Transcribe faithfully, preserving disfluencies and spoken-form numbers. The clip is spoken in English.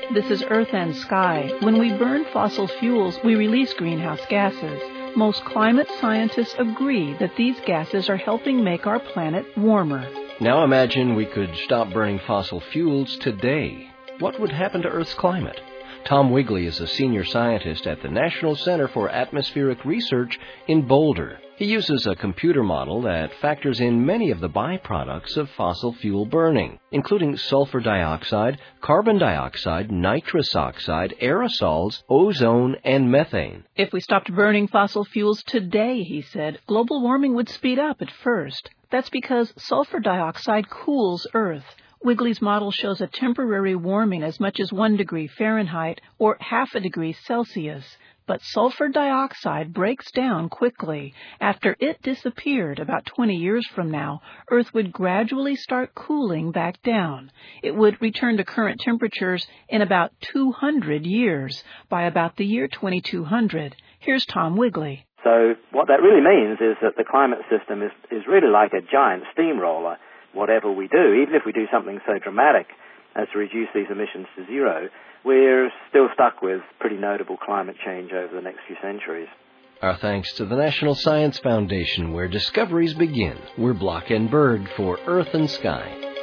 This is Earth and Sky. When we burn fossil fuels, we release greenhouse gases. Most climate scientists agree that these gases are helping make our planet warmer. Now imagine we could stop burning fossil fuels today. What would happen to Earth's climate? Tom Wigley is a senior scientist at the National Center for Atmospheric Research in Boulder. He uses a computer model that factors in many of the byproducts of fossil fuel burning, including sulfur dioxide, carbon dioxide, nitrous oxide, aerosols, ozone, and methane. If we stopped burning fossil fuels today, he said, global warming would speed up at first. That's because sulfur dioxide cools Earth. Wigley's model shows a temporary warming as much as one degree Fahrenheit or half a degree Celsius. But sulfur dioxide breaks down quickly. After it disappeared about twenty years from now, Earth would gradually start cooling back down. It would return to current temperatures in about two hundred years, by about the year twenty-two hundred. Here's Tom Wigley. So what that really means is that the climate system is, is really like a giant steamroller. Whatever we do, even if we do something so dramatic as to reduce these emissions to zero, we're still stuck with pretty notable climate change over the next few centuries. Our thanks to the National Science Foundation, where discoveries begin. We're Block and Bird for Earth and Sky.